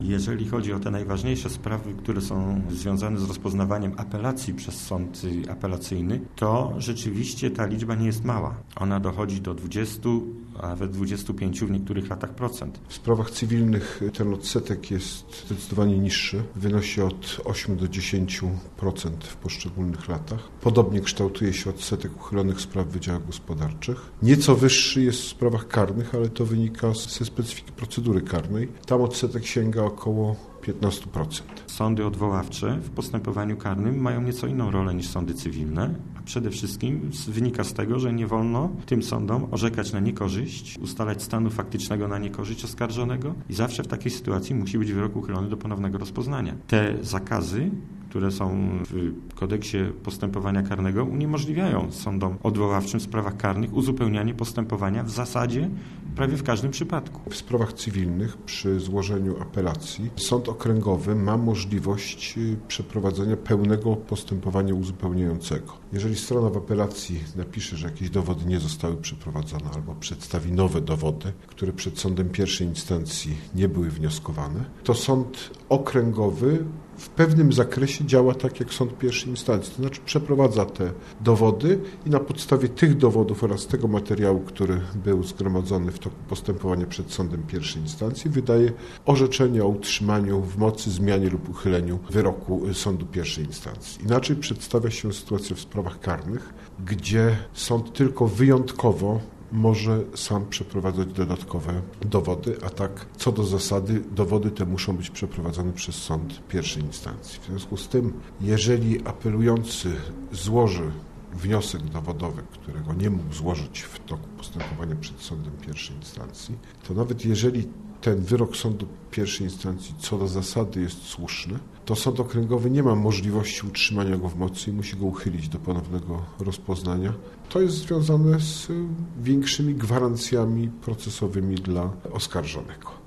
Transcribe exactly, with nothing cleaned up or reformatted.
Jeżeli chodzi o te najważniejsze sprawy, które są związane z rozpoznawaniem apelacji przez sąd apelacyjny, to rzeczywiście ta liczba nie jest mała. Ona dochodzi do dwudziestu, a nawet dwudziestu pięciu w niektórych latach procent. W sprawach cywilnych ten odsetek jest zdecydowanie niższy. Wynosi od ośmiu do dziesięciu procent w poszczególnych latach. Podobnie kształtuje się odsetek uchylonych spraw w wydziałach gospodarczych. Nieco wyższy jest w sprawach karnych, ale to wynika ze specyfiki procedury karnej. Tam odsetek sięga około piętnaście procent. Sądy odwoławcze w postępowaniu karnym mają nieco inną rolę niż sądy cywilne, a przede wszystkim wynika z tego, że nie wolno tym sądom orzekać na niekorzyść, ustalać stanu faktycznego na niekorzyść oskarżonego i zawsze w takiej sytuacji musi być wyrok uchylony do ponownego rozpoznania. Te zakazy, które są w kodeksie postępowania karnego, uniemożliwiają sądom odwoławczym w sprawach karnych uzupełnianie postępowania w zasadzie prawie w każdym przypadku. W sprawach cywilnych przy złożeniu apelacji sąd okręgowy ma możliwość przeprowadzenia pełnego postępowania uzupełniającego. Jeżeli strona w apelacji napisze, że jakieś dowody nie zostały przeprowadzone albo przedstawi nowe dowody, które przed sądem pierwszej instancji nie były wnioskowane, to sąd okręgowy w pewnym zakresie działa tak jak sąd pierwszej instancji, to znaczy przeprowadza te dowody i na podstawie tych dowodów oraz tego materiału, który był zgromadzony w toku postępowania przed sądem pierwszej instancji, wydaje orzeczenie o utrzymaniu w mocy, zmianie lub uchyleniu wyroku sądu pierwszej instancji. Inaczej przedstawia się sytuacja w sprawach karnych, gdzie sąd tylko wyjątkowo może sam przeprowadzać dodatkowe dowody, a tak co do zasady dowody te muszą być przeprowadzone przez sąd pierwszej instancji. W związku z tym, jeżeli apelujący złoży wniosek dowodowy, którego nie mógł złożyć w toku postępowania przed sądem pierwszej instancji, to nawet jeżeli ten wyrok sądu pierwszej instancji co do zasady jest słuszny, to sąd okręgowy nie ma możliwości utrzymania go w mocy i musi go uchylić do ponownego rozpoznania. To jest związane z większymi gwarancjami procesowymi dla oskarżonego.